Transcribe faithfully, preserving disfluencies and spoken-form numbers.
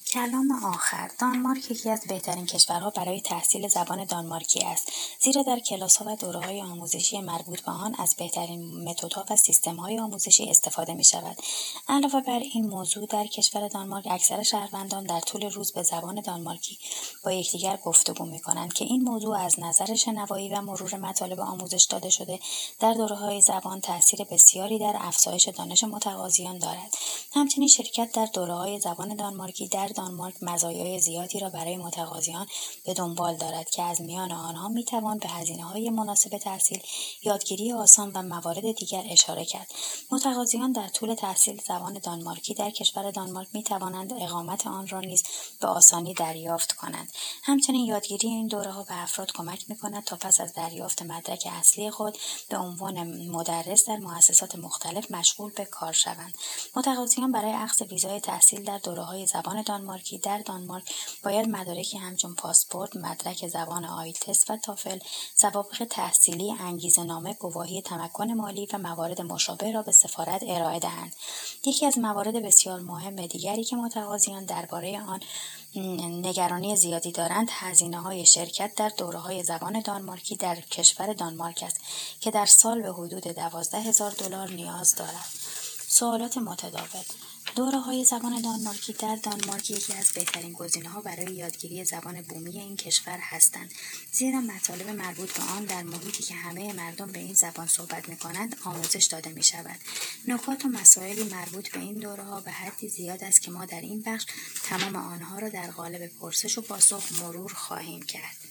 کلام آخر. دانمارک یکی از بهترین کشورها برای تحصیل زبان دانمارکی است، زیرا در کلاس‌ها و دوره‌های آموزشی مربوط به آن از بهترین متدها و سیستم‌های آموزشی استفاده می‌شود. علاوه بر این موضوع، در کشور دانمارک اکثر شهروندان در طول روز به زبان دانمارکی با یکدیگر گفتگو می‌کنند که این موضوع از نظر شنوایی و مرور مطالب آموزش داده شده در دوره‌های زبان تأثیر بسیاری در افزایش دانش متقاضیان دارد. همچنین شرکت در دوره‌های زبان دانمارکی در دانمارک مزایای زیادی را برای متقاضیان به دنبال دارد که از میان آنها میتوان به هزینه‌های مناسب تحصیل، یادگیری آسان و موارد دیگر اشاره کرد. متقاضیان در طول تحصیل زبان دانمارکی در کشور دانمارک میتوانند اقامت آن را نیز به آسانی دریافت کنند. همچنین یادگیری این دوره‌ها به افراد کمک می‌کند تا پس از دریافت مدرک اصلی خود به عنوان مدرس در مؤسسات مختلف مشغول به کار شوند. متقاضیان برای اخذ ویزای تحصیل در دوره‌های زبان دانمارکی در دانمارک باید مدارکی همچون پاسپورت، مدرک زبان آیلتس و تافل، سوابق تحصیلی، انگیزه‌نامه، گواهی تمکن مالی و موارد مشابه را به سفارت ارائه دهند. یکی از موارد بسیار مهم دیگری که متقاضیان درباره آن نگرانی زیادی دارند، هزینه‌های شرکت در دوره‌های زبان دانمارکی در کشور دانمارک است که در سال به حدود دوازده هزار دلار نیاز دارد. سوالات متداول. دوره‌های زبان دانمارکی در دانمارک یکی از بهترین گزینه‌ها برای یادگیری زبان بومی این کشور هستند، زیرا مطالب مربوط به آن در محیطی که همه مردم به این زبان صحبت می‌کنند آموزش داده می‌شود. نکات و مسائلی مربوط به این دوره‌ها به حدی زیاد است که ما در این بخش تمام آنها را در قالب پرسش و پاسخ مرور خواهیم کرد.